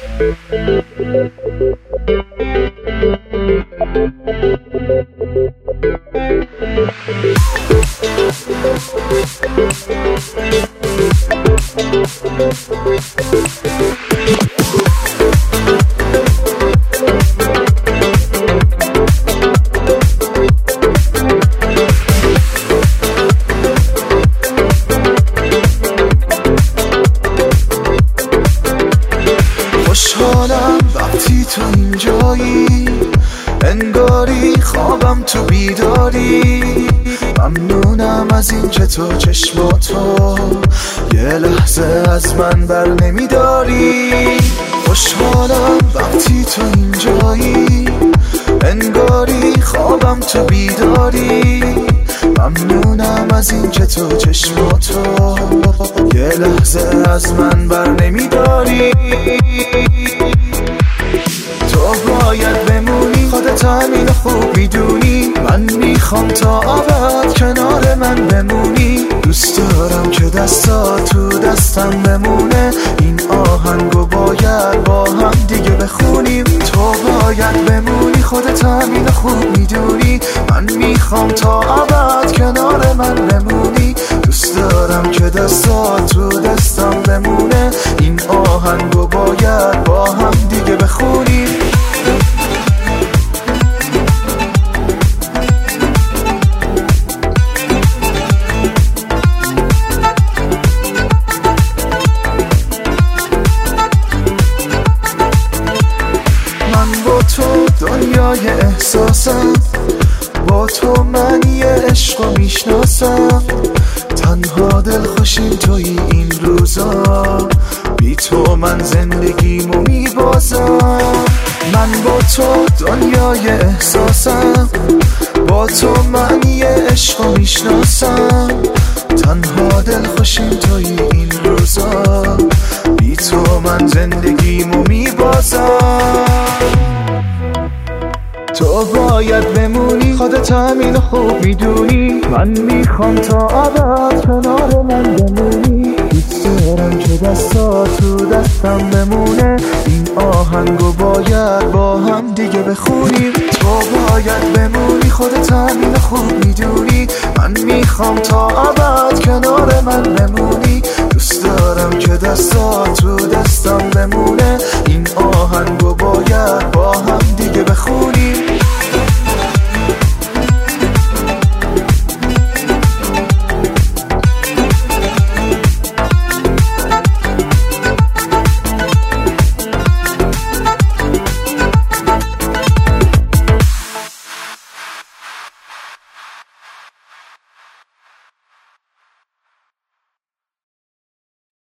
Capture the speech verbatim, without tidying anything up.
خوشحالم وقتی تو اینجایی، انگاری خوابم تو بیداری. ممنونم از این که تو چشماتو یه لحظه از من بر نمیداری. خوشحالم وقتی تو اینجایی، انگاری خوابم تو بیداری. ممنونم از این که تو چشماتو یه لحظه از من بر نمیداری. تو باید بمونی، خودت همین خوب میدونی. من میخوام تا ابد کنار من بمونی. دوست دارم که دستا تو دستم بمونه. این آهنگو باید با هم دیگه بخونیم. تو باید بمونی، خودت همین خوب میدونی. من میخوام تا ابد کنار من بمونی. دوست دارم که دستا تو دستم بمونه. این آهنگو باید با هم دیگه بخونیم. دنیای احساسم، با تو من یه عشقو میشناسم. تنها دلخوشیم توی این روزا، بی تو من زندگیمو میبازم. من با تو دنیای احساسم، با تو من یه عشقو میشناسم. تنها دلخوشیم توی این روزا، بی تو من زندگیمو میبازم. تو باید بمونی، خودت همین خوب میدونی. من میخوام تا ابد کنار من بمونی. دوست دارم که دستا تو دستم بمونه. این آهنگو باید با هم دیگه بخونیم. تو باید بمونی، خودت همین خوب میدونی. من میخوام تا ابد کنار من بمونی. دوست دارم که دستا تو دستم بمونه.